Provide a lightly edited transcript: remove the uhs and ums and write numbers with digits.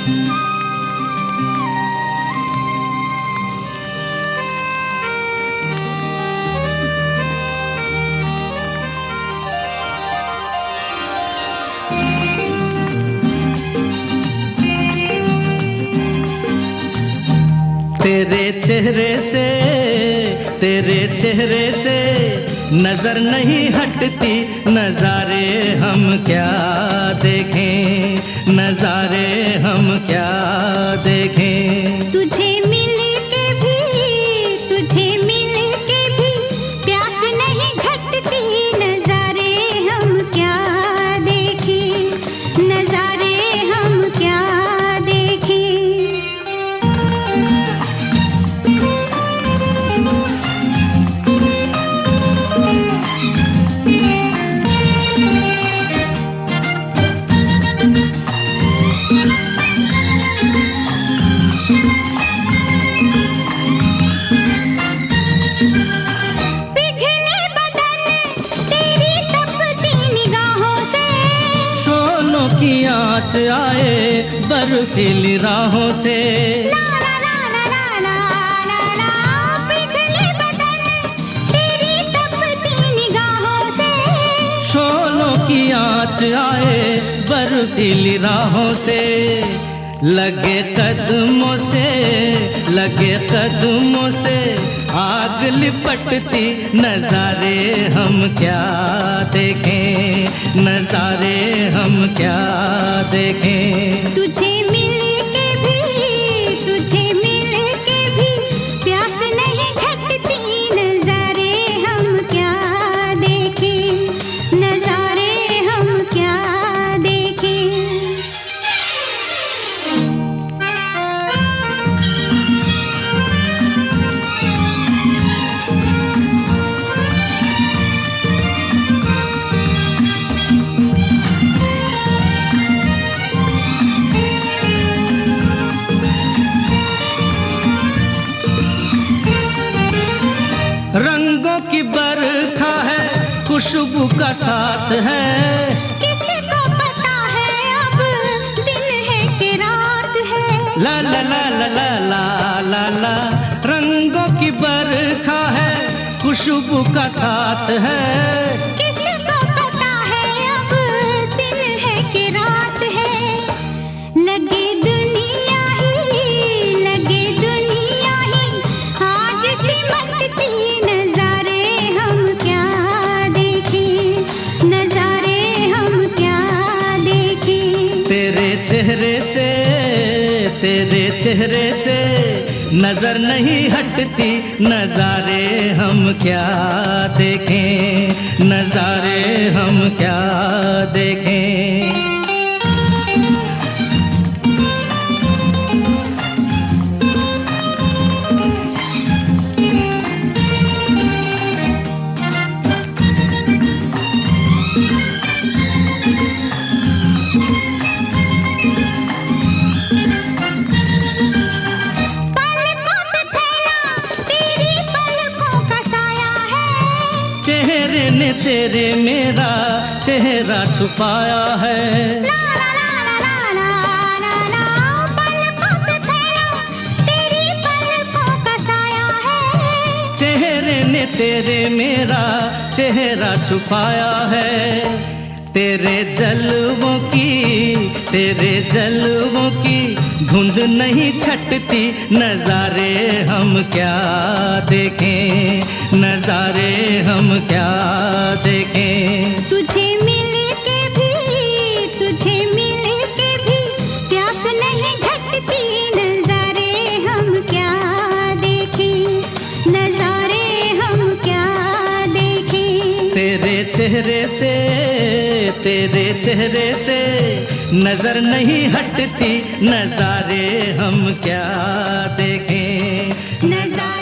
तेरे चेहरे से नजर नहीं हटती, नजारे हम क्या देखें, नजारे हम क्या देखें। तुझे मिल के भी प्यास नहीं घटती, नजारे हम क्या देखें, नजारे हम क्या देखें। आँच आए बर्फीली राहों से, ला ला ला ला ला ला ला, पिघले बदन तेरी तपती निगाहों से। शोलों की आँच आए बर्फीली राहों से, लगे कदमों से आग लिपटती, नजारे हम क्या देखें, नजारे हम क्या देखें। तुझे मिल के भी प्यास नहीं घटती, नजारे हम क्या देखें, नजारे हम क्या देखें। रंगों की बरखा है, खुशबू का साथ है, किसको पता है अब दिन है कि रात है। ला ला ला ला ला ला ला ला। रंगों की बरखा है, खुशबू का साथ है, किसको पता है अब दिन है कि रात है। लगे दुनिया ही आज सिमटती, नजारे हम क्या देखें, नजारे हम क्या देखें। तेरे चेहरे से नजर नहीं हटती, नजारे हम क्या देखें, नजारे हम क्या देखें। चेहरे ने तेरे मेरा चेहरा छुपाया है, ला ला ला ला ला ला ला, पलकों पे फैला तेरी पलकों का साया है। चेहरे ने तेरे मेरा चेहरा छुपाया है, तेरे जलवों की धुंध नहीं छटती, नजारे हम क्या देखें, नजारे हम क्या देखें। तुझे मिल के भी प्यास नहीं घटती, नजारे हम क्या देखें, नजारे हम क्या देखें। तेरे चेहरे से नजर नहीं हटती, नजारे हम क्या देखें, नजारे